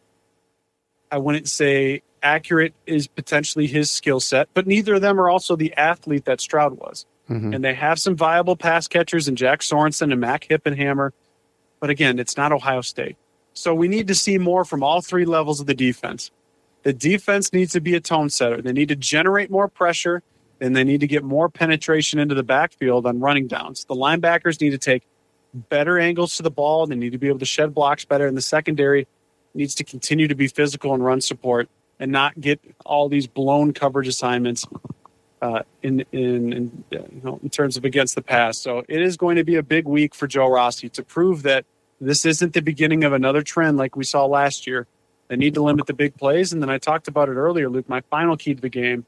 Speaker 2: I wouldn't say accurate is potentially his skill set, but neither of them are also the athlete that Stroud was. Mm-hmm. And they have some viable pass catchers in Jack Sorensen and Mac Hippenhammer. But again, it's not Ohio State. So we need to see more from all three levels of the defense. The defense needs to be a tone setter. They need to generate more pressure, and they need to get more penetration into the backfield on running downs. The linebackers need to take better angles to the ball. They need to be able to shed blocks better. And the secondary needs to continue to be physical and run support and not get all these blown coverage assignments uh, in, in, in, you know, in terms of against the pass. So it is going to be a big week for Joe Rossi to prove that this isn't the beginning of another trend like we saw last year. They need to limit the big plays. And then I talked about it earlier, Luke, my final key to the game,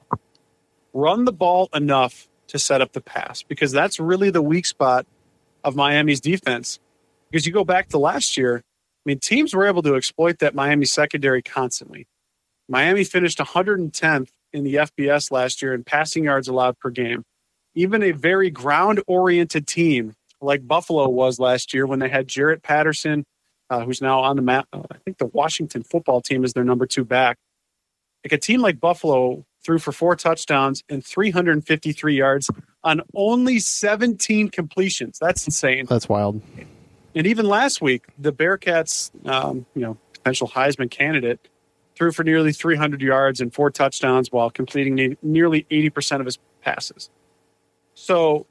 Speaker 2: run the ball enough to set up the pass, because that's really the weak spot of Miami's defense. Because you go back to last year, I mean, teams were able to exploit that Miami secondary constantly. Miami finished one hundred tenth in the F B S last year in passing yards allowed per game. Even a very ground-oriented team like Buffalo was last year when they had Jarrett Patterson, uh, who's now on the map. Uh, I think the Washington football team is their number two back. Like a team like Buffalo threw for four touchdowns and three hundred fifty-three yards on only seventeen completions. That's insane.
Speaker 1: That's wild.
Speaker 2: And even last week, the Bearcats, um, you know, potential Heisman candidate, threw for nearly three hundred yards and four touchdowns while completing ne- nearly eighty percent of his passes. So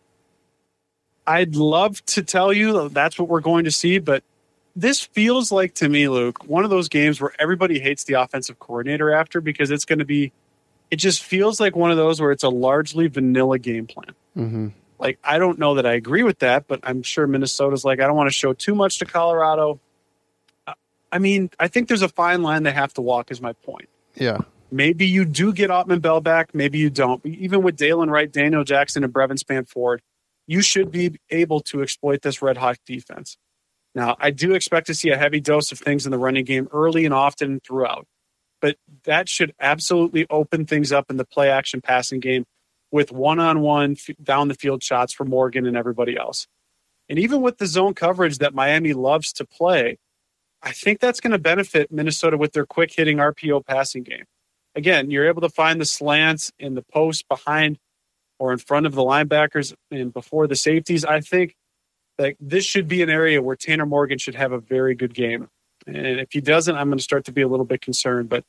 Speaker 2: I'd love to tell you that's what we're going to see, but this feels like, to me, Luke, one of those games where everybody hates the offensive coordinator after, because it's going to be, it just feels like one of those where it's a largely vanilla game plan.
Speaker 1: Mm-hmm.
Speaker 2: Like, I don't know that I agree with that, but I'm sure Minnesota's like, I don't want to show too much to Colorado. I mean, I think there's a fine line they have to walk, is my point.
Speaker 1: Yeah.
Speaker 2: Maybe you do get Ottman Bell back. Maybe you don't. Even with Dalen Wright, Daniel Jackson, and Brevin Spanford, you should be able to exploit this Red Hawk defense. Now, I do expect to see a heavy dose of things in the running game early and often throughout. But that should absolutely open things up in the play-action passing game with one-on-one down the field shots for Morgan and everybody else. And even with the zone coverage that Miami loves to play, I think that's going to benefit Minnesota with their quick-hitting R P O passing game. Again, you're able to find the slants in the post behind or in front of the linebackers and before the safeties. I think that this should be an area where Tanner Morgan should have a very good game. And if he doesn't, I'm going to start to be a little bit concerned. But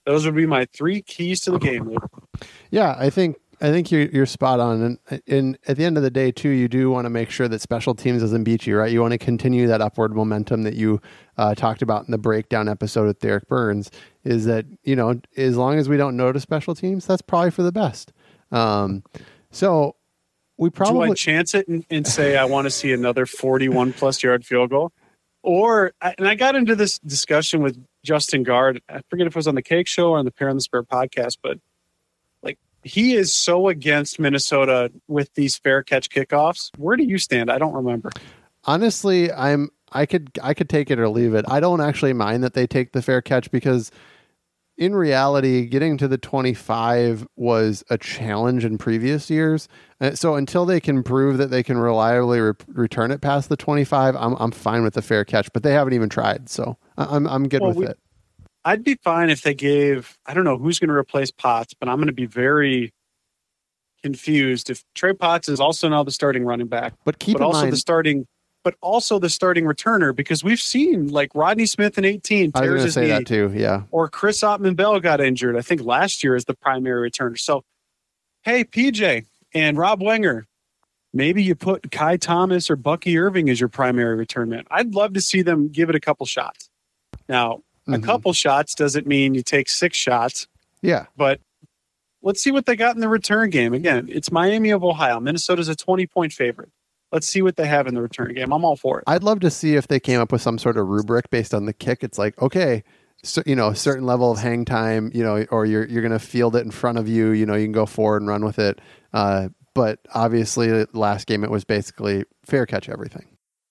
Speaker 2: Those would be my three keys to the game, Luke.
Speaker 1: Yeah, I think I think you're you're spot on, and and at the end of the day, too, you do want to make sure that special teams doesn't beat you, right? You want to continue that upward momentum that you uh, talked about in the breakdown episode with Derek Burns. Is that, you know, as long as we don't notice special teams, that's probably for the best. Um, so we probably
Speaker 2: do I chance it and, and say I want to see another forty-one plus yard field goal, or and I got into this discussion with Justin Gard. I forget if it was on the Cake Show or on the Pair on the Spare podcast, but he is so against Minnesota with these fair catch kickoffs. Where do you stand? I don't remember.
Speaker 1: Honestly, I'm I could I could take it or leave it. I don't actually mind that they take the fair catch, because in reality, getting to the twenty-five was a challenge in previous years. Uh, so until they can prove that they can reliably re- return it past the twenty-five, I'm I'm fine with the fair catch. But they haven't even tried, so I'm I'm good well, with we- it.
Speaker 2: I'd be fine if they gave, I don't know who's going to replace Potts, but I'm going to be very confused if Trey Potts is also now the starting running back,
Speaker 1: but keep
Speaker 2: but
Speaker 1: in
Speaker 2: also
Speaker 1: mind,
Speaker 2: the starting, but also the starting returner, because we've seen like Rodney Smith in eighteen
Speaker 1: I was
Speaker 2: tears
Speaker 1: going to
Speaker 2: his
Speaker 1: say
Speaker 2: knee,
Speaker 1: that too, yeah.
Speaker 2: Or Chris Ottman-Bell got injured, I think last year as the primary returner. So, hey, P J and Rob Wenger, maybe you put Kai Thomas or Bucky Irving as your primary return man. I'd love to see them give it a couple shots. Now, a mm-hmm. couple shots doesn't mean you take six shots.
Speaker 1: Yeah.
Speaker 2: But let's see what they got in the return game. Again, it's Miami of Ohio. Minnesota's a twenty-point favorite. Let's see what they have in the return game. I'm all for it.
Speaker 1: I'd love to see if they came up with some sort of rubric based on the kick. It's like, okay, so, you know, a certain level of hang time, you know, or you're you're going to field it in front of you. You know, you can go forward and run with it. Uh, but obviously, last game, it was basically fair catch everything.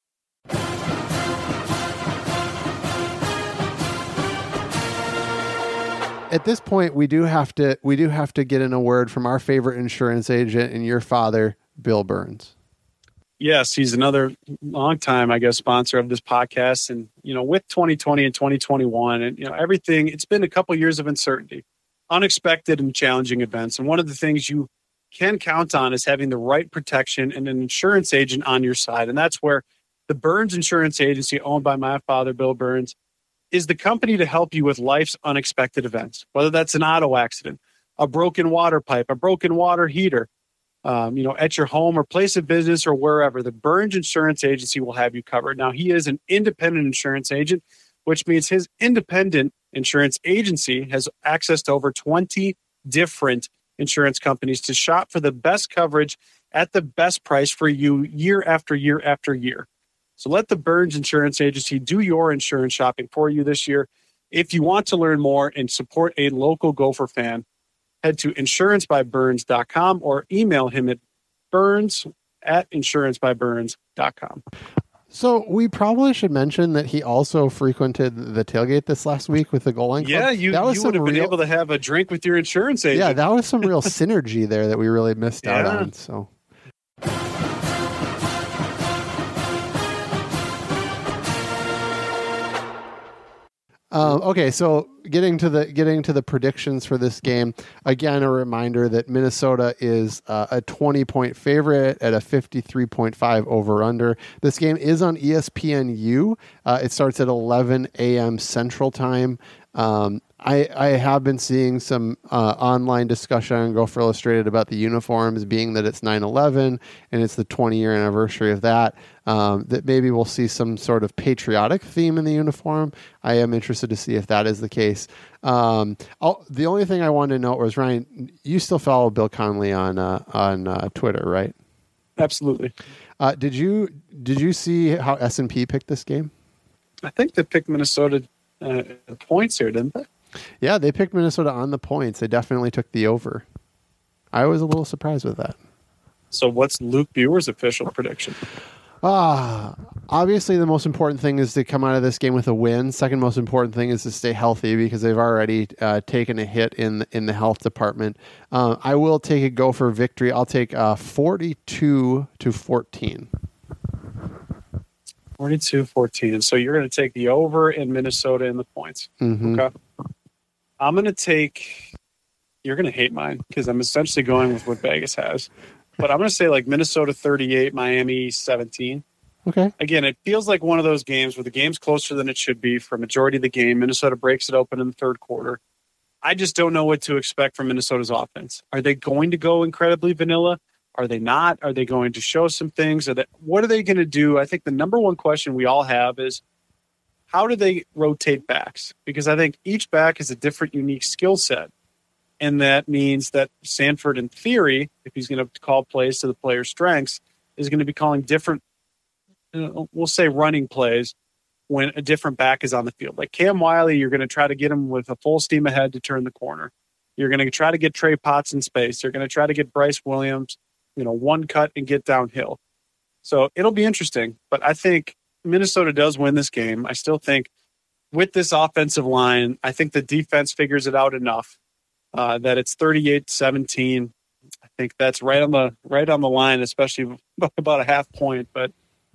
Speaker 1: At this point, we do have to we do have to get in a word from our favorite insurance agent and your father, Bill Burns.
Speaker 2: Yes, he's another long time, I guess, sponsor of this podcast. And, you know, with twenty twenty and twenty twenty-one and, you know, everything, it's been a couple years of uncertainty, unexpected and challenging events. And one of the things you can count on is having the right protection and an insurance agent on your side. And that's where the Burns Insurance Agency, owned by my father, Bill Burns, is the company to help you with life's unexpected events, whether that's an auto accident, a broken water pipe, a broken water heater, um, you know, at your home or place of business or wherever. The Burns Insurance Agency will have you covered. Now, he is an independent insurance agent, which means his independent insurance agency has access to over twenty different insurance companies to shop for the best coverage at the best price for you year after year after year. So let the Burns Insurance Agency do your insurance shopping for you this year. If you want to learn more and support a local Gopher fan, head to insurance by burns dot com or email him at burns at insurance by burns dot com.
Speaker 1: So we probably should mention that he also frequented the tailgate this last week with the Goal Line Club.
Speaker 2: Yeah, you,
Speaker 1: that was
Speaker 2: you would have
Speaker 1: real...
Speaker 2: been able to have a drink with your insurance agent.
Speaker 1: Yeah, that was some real synergy there that we really missed yeah. out on. So. Um, okay, so getting to the getting to the predictions for this game, again, a reminder that Minnesota is uh, a twenty-point favorite at a fifty-three point five over-under. This game is on E S P N U. Uh, it starts at eleven a.m. Central Time. Um, I, I have been seeing some uh, online discussion on Gopher Illustrated about the uniforms, being that it's nine eleven and it's the twenty-year anniversary of that, um, that maybe we'll see some sort of patriotic theme in the uniform. I am interested to see if that is the case. Um, the only thing I wanted to note was, Ryan, you still follow Bill Connelly on uh, on uh, Twitter, right?
Speaker 2: Absolutely.
Speaker 1: Uh, did you did you see how S and P picked this game?
Speaker 2: I think they picked Minnesota uh, points here, didn't they?
Speaker 1: Yeah, they picked Minnesota on the points. They definitely took the over. I was a little surprised with that.
Speaker 2: So what's Luke Buer's official prediction?
Speaker 1: Ah, obviously the most important thing is to come out of this game with a win. Second most important thing is to stay healthy, because they've already uh, taken a hit in in the health department. Uh, I will take a Gopher victory. I'll take uh, forty-two to fourteen.
Speaker 2: forty-two fourteen. So you're going to take the over in Minnesota in the points.
Speaker 1: Mm-hmm.
Speaker 2: Okay. I'm going to take, you're going to hate mine because I'm essentially going with what Vegas has. But I'm going to say like Minnesota thirty-eight, Miami seventeen.
Speaker 1: Okay.
Speaker 2: Again, it feels like one of those games where the game's closer than it should be for a majority of the game. Minnesota breaks it open in the third quarter. I just don't know what to expect from Minnesota's offense. Are they going to go incredibly vanilla? Are they not? Are they going to show some things? Are they, what are they going to do? I think the number one question we all have is, how do they rotate backs? Because I think each back is a different, unique skill set. And that means that Sanford, in theory, if he's going to call plays to the player's strengths, is going to be calling different, you know, we'll say running plays when a different back is on the field. Like Cam Wiley, you're going to try to get him with a full steam ahead to turn the corner. You're going to try to get Trey Potts in space. You're going to try to get Bryce Williams, you know, one cut and get downhill. So it'll be interesting. But I think Minnesota does win this game. I still think with this offensive line, I think the defense figures it out enough uh, that it's thirty-eight seventeen. I think that's right on the right on the line, especially about a half point. But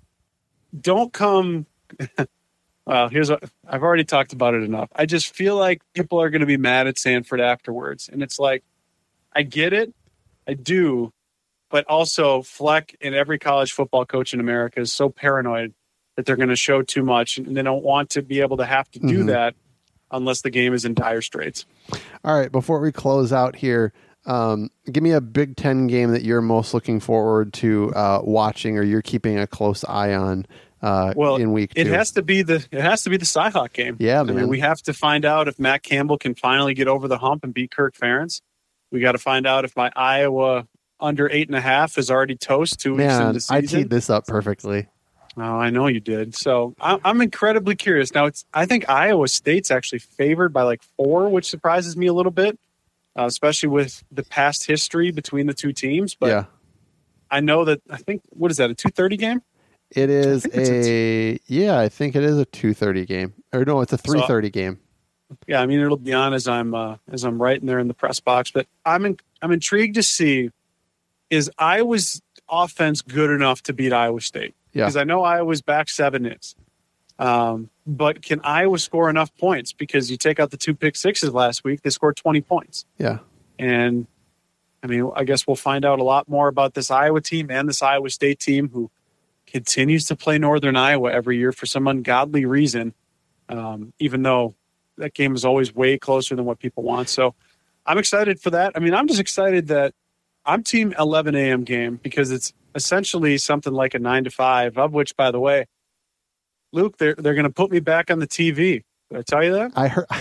Speaker 2: don't come. Well, here's what I've already talked about it enough. I just feel like people are going to be mad at Sanford afterwards, and it's like, I get it, I do, but also Fleck and every college football coach in America is so paranoid that they're going to show too much, and they don't want to be able to have to do mm-hmm. that unless the game is in dire straits.
Speaker 1: All right, before we close out here, um, give me a Big Ten game that you're most looking forward to uh, watching, or you're keeping a close eye on. Uh,
Speaker 2: well,
Speaker 1: in week two.
Speaker 2: it has to be the it has to be the Cyhawk game.
Speaker 1: Yeah,
Speaker 2: I
Speaker 1: man.
Speaker 2: mean, we have to find out if Matt Campbell can finally get over the hump and beat Kirk Ferentz. We got to find out if my Iowa under eight and a half is already toast two weeks
Speaker 1: man,
Speaker 2: into the season.
Speaker 1: I teed this up perfectly.
Speaker 2: Oh, I know you did. So I'm, I'm incredibly curious. Now, it's I think Iowa State's actually favored by like four, which surprises me a little bit, uh, especially with the past history between the two teams. But
Speaker 1: yeah.
Speaker 2: I know that I think what is that a two thirty game?
Speaker 1: It is a, a yeah, I think it is a two thirty game. Or no, it's a three thirty so, game.
Speaker 2: Yeah, I mean it'll be on as I'm uh, as I'm writing there in the press box. But I'm in, I'm intrigued to see, is Iowa's offense good enough to beat Iowa State?
Speaker 1: Yeah,
Speaker 2: because I know Iowa's back seven is, um, but can Iowa score enough points? Because you take out the two pick sixes last week, they scored twenty points.
Speaker 1: Yeah,
Speaker 2: and I mean I guess we'll find out a lot more about this Iowa team and this Iowa State team who continues to play Northern Iowa every year for some ungodly reason, um, even though that game is always way closer than what people want. So I'm excited for that. I mean, I'm just excited that I'm team eleven a.m. game because it's essentially something like a nine to five, of which, by the way, Luke, they're, they're going to put me back on the T V. Did I tell you that?
Speaker 1: I heard,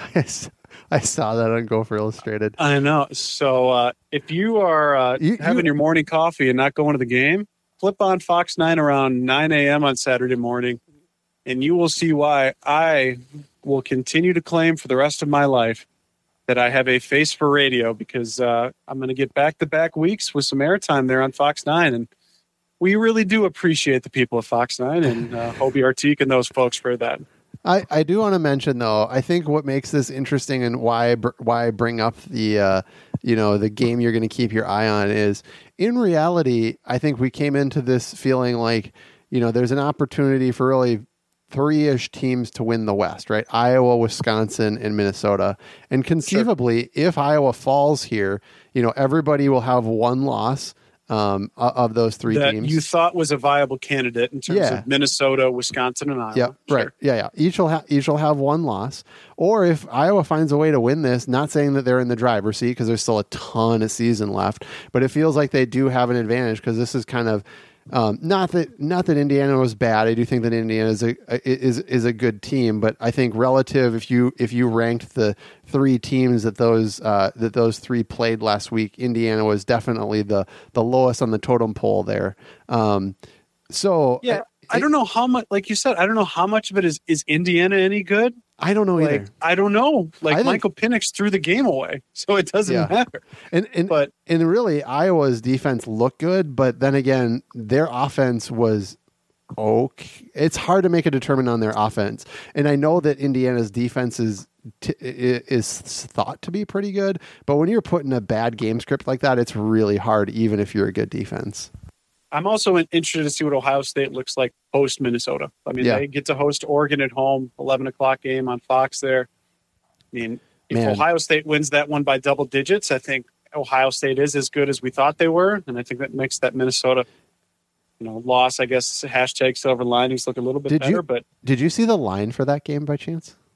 Speaker 1: I saw that on Gopher Illustrated.
Speaker 2: I know. So uh, if you are uh, you, having you, your morning coffee and not going to the game, flip on Fox nine around nine a.m. on Saturday morning, and you will see why I will continue to claim for the rest of my life that I have a face for radio, because uh, I'm going to get back-to-back weeks with some airtime there on Fox nine, and we really do appreciate the people of Fox nine and uh, Hobie Artique and those folks for that.
Speaker 1: I, I do want to mention, though, I think what makes this interesting and why I, br- why I bring up the uh, you know the game you're going to keep your eye on is, in reality, I think we came into this feeling like, you know, there's an opportunity for really three-ish teams to win the West, right? Iowa, Wisconsin, and Minnesota. And conceivably, sure. if Iowa falls here, you know, everybody will have one loss um, of those three
Speaker 2: that
Speaker 1: teams.
Speaker 2: You thought was a viable candidate in terms
Speaker 1: yeah.
Speaker 2: of Minnesota, Wisconsin, and Iowa.
Speaker 1: Yeah,
Speaker 2: sure.
Speaker 1: right. Yeah, yeah. Each will, ha- each will have one loss. Or if Iowa finds a way to win this, not saying that they're in the driver's seat because there's still a ton of season left, but it feels like they do have an advantage because this is kind of um, not that not that Indiana was bad. I do think that Indiana is a is is a good team, but I think relative, if you if you ranked the three teams that those uh, that those three played last week, Indiana was definitely the the lowest on the totem pole there. Um, so
Speaker 2: yeah. I don't know how much, like you said, I don't know how much of it is, is Indiana any good?
Speaker 1: I don't know
Speaker 2: like,
Speaker 1: either.
Speaker 2: I don't know. Like
Speaker 1: I think,
Speaker 2: Michael Penix threw the game away, so it doesn't
Speaker 1: yeah.
Speaker 2: matter.
Speaker 1: And and
Speaker 2: but
Speaker 1: and really, Iowa's defense looked good, but then again, their offense was okay. It's hard to make a determinant on their offense, and I know that Indiana's defense is t- is thought to be pretty good, but when you're putting a bad game script like that, it's really hard, even if you're a good defense.
Speaker 2: I'm also interested to see what Ohio State looks like post Minnesota. I mean, yeah. they get to host Oregon at home, eleven o'clock game on Fox there. I mean, if Man. Ohio State wins that one by double digits, I think Ohio State is as good as we thought they were. And I think that makes that Minnesota, you know, loss, I guess, hashtag silver linings look a little bit
Speaker 1: did
Speaker 2: better.
Speaker 1: You,
Speaker 2: but
Speaker 1: did you see the line for that game by chance?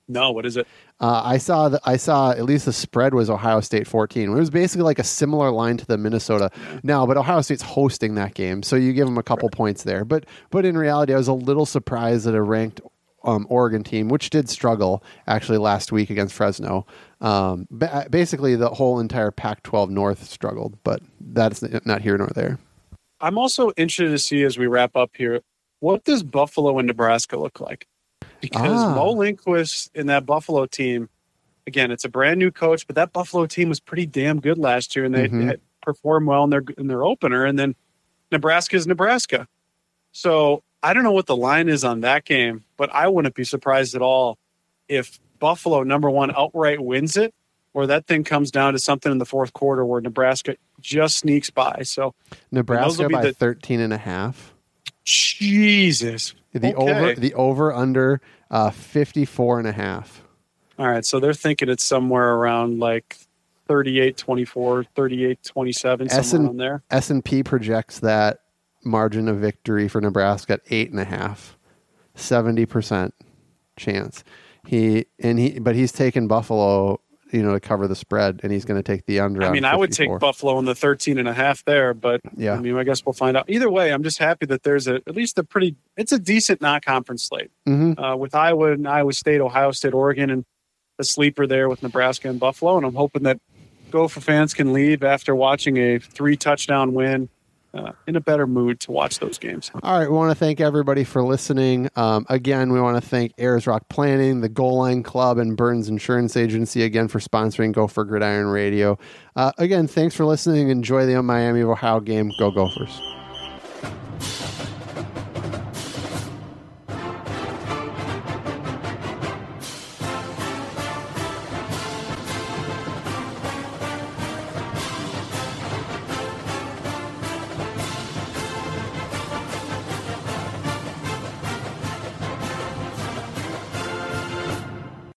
Speaker 2: No, what is it?
Speaker 1: Uh, I saw that I saw at least the spread was Ohio State fourteen. It was basically like a similar line to the Minnesota
Speaker 2: Yeah.
Speaker 1: now, but Ohio State's hosting that game, so you give them a couple
Speaker 2: Right.
Speaker 1: points there. But but in reality, I was a little surprised that a ranked um, Oregon team, which did struggle actually last week against Fresno. Um, ba- basically, the whole entire Pac twelve North struggled, but that's not here nor there.
Speaker 2: I'm also interested to see as we wrap up here, what does Buffalo and Nebraska look like? Because
Speaker 1: Ah.
Speaker 2: Mo Lindquist in that Buffalo team, again, it's a brand new coach, but that Buffalo team was pretty damn good last year, and they
Speaker 1: Mhm.
Speaker 2: had performed well in their in their opener. And then Nebraska is Nebraska, so I don't know what the line is on that game, but I wouldn't be surprised at all if Buffalo, number one, outright wins it, or that thing comes down to something in the fourth quarter where Nebraska just sneaks by. So
Speaker 1: Nebraska
Speaker 2: be
Speaker 1: by
Speaker 2: the-
Speaker 1: thirteen and a half.
Speaker 2: Jesus.
Speaker 1: The
Speaker 2: Okay.
Speaker 1: over the over under uh, fifty-four and a half.
Speaker 2: All right, so they're thinking it's somewhere around like thirty-eight twenty-four, thirty-eight twenty-seven,
Speaker 1: S
Speaker 2: somewhere
Speaker 1: and-
Speaker 2: around there.
Speaker 1: S and P projects that margin of victory for Nebraska at eight and a half, seventy percent chance. He and he, but he's taken Buffalo, you know, to cover the spread, and he's going to take the under.
Speaker 2: I
Speaker 1: on
Speaker 2: mean, I would take
Speaker 1: fifty-four.
Speaker 2: Buffalo in the thirteen and a half there, but
Speaker 1: Yeah.
Speaker 2: I mean, I guess we'll find out. Either way, I'm just happy that there's a at least a pretty, it's a decent non-conference slate
Speaker 1: Mm-hmm.
Speaker 2: uh, with Iowa and Iowa State, Ohio State, Oregon, and the sleeper there with Nebraska and Buffalo. And I'm hoping that Gopher fans can leave after watching a three touchdown win uh, in a better mood to watch those games.
Speaker 1: All right, we want to thank everybody for listening. Um, again, we want to thank Ayers Rock Planning, the Goal Line Club, and Burns Insurance Agency again for sponsoring Go for Gridiron Radio. Uh, again, thanks for listening. Enjoy the Miami of Ohio game. Go Gophers.